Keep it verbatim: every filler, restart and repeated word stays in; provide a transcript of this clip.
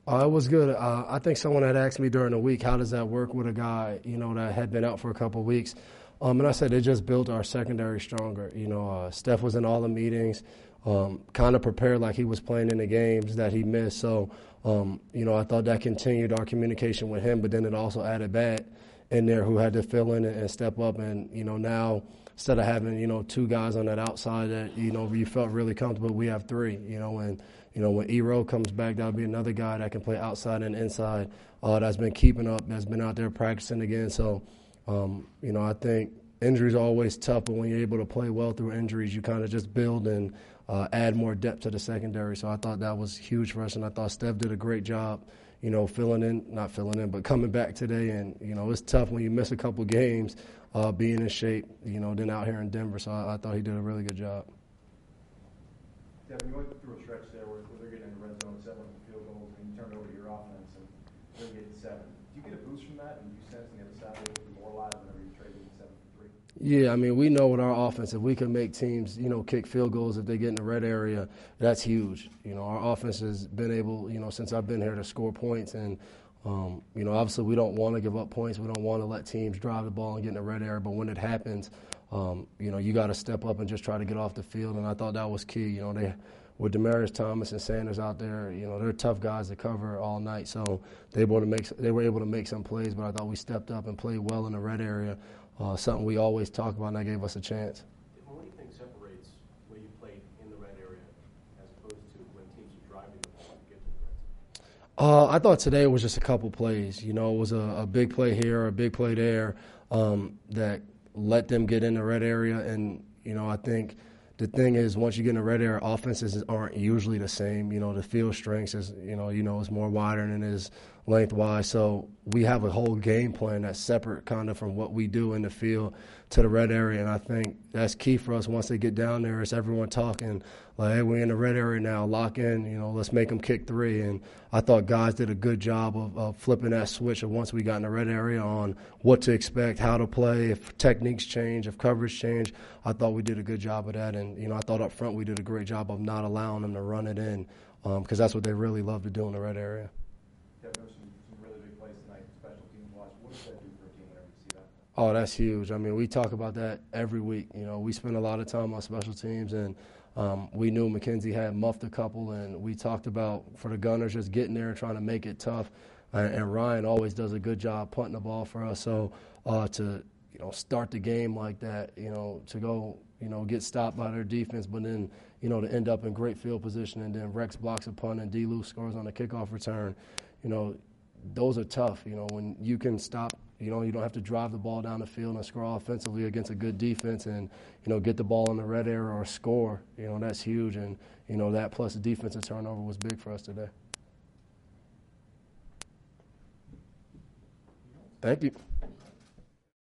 Uh, it was good. Uh, I think someone had asked me during the week, how does that work with a guy, you know, that had been out for a couple of weeks? Um, and I said it just built our secondary stronger. You know, uh, Steph was in all the meetings, um, kind of prepared like he was playing in the games that he missed. So, um, you know, I thought that continued our communication with him, but then it also added Bat in there who had to fill in and, and step up. And, you know, now instead of having, you know, two guys on that outside that, you know, you felt really comfortable, we have three, you know, and – you know, when E-Row comes back, that'll be another guy that can play outside and inside uh, that's been keeping up, that's been out there practicing again. So, um, you know, I think injuries are always tough, but when you're able to play well through injuries, you kind of just build and uh, add more depth to the secondary. So I thought that was huge for us, and I thought Steph did a great job, you know, filling in, not filling in, but coming back today. And, you know, it's tough when you miss a couple games, uh, being in shape, you know, then out here in Denver. So I, I thought he did a really good job. Devin, you went through a stretch there where, where they're getting in the red zone, settling for field goals, and you turned over to your offense, and they're getting seven. Do you get a boost from that, and do you sense on the other side a little bit more alive whenever you trade in seven for three? Yeah, I mean, we know with our offense, if we can make teams, you know, kick field goals if they get in the red area, that's huge. You know, our offense has been able, you know, since I've been here to score points, and Um, you know, obviously we don't want to give up points. We don't want to let teams drive the ball and get in the red area. But when it happens, um, you know, you got to step up and just try to get off the field. And I thought that was key. You know, they with Demaryius Thomas and Sanders out there, you know, they're tough guys to cover all night. So they were able to make they were able to make some plays. But I thought we stepped up and played well in the red area, uh, something we always talk about, and that gave us a chance. What do you think separates where you played in the red area as opposed to when teams are driving the ball to get to the red zone? Uh, I thought today was just a couple plays. You know, it was a, a big play here, a big play there um, that let them get in the red area. And, you know, I think the thing is once you get in the red area, offenses aren't usually the same. You know, the field strength is, you know, you know, it's more wider than it is lengthwise. So we have a whole game plan that's separate kind of from what we do in the field to the red area. And I think that's key for us once they get down there. It's everyone talking like, hey, we're in the red area now, lock in, you know, let's make them kick three. And I thought guys did a good job of, of flipping that switch of once we got in the red area on what to expect, how to play, if techniques change, if coverage change. I thought we did a good job of that. And, you know, I thought up front we did a great job of not allowing them to run it in because um, that's what they really love to do in the red area. Oh, that's huge. I mean, we talk about that every week. You know, we spend a lot of time on special teams, and um, we knew McKenzie had muffed a couple, and we talked about for the Gunners just getting there and trying to make it tough. And, and Ryan always does a good job punting the ball for us. So uh, to, you know, start the game like that, you know, to go, you know, get stopped by their defense, but then, you know, to end up in great field position, and then Rex blocks a punt and D. Lou scores on a kickoff return, you know, those are tough. You know, when you can stop, you know, you don't have to drive the ball down the field and score offensively against a good defense and, you know, get the ball in the red area or score, you know, that's huge. And, you know, that plus the defensive turnover was big for us today. Thank you.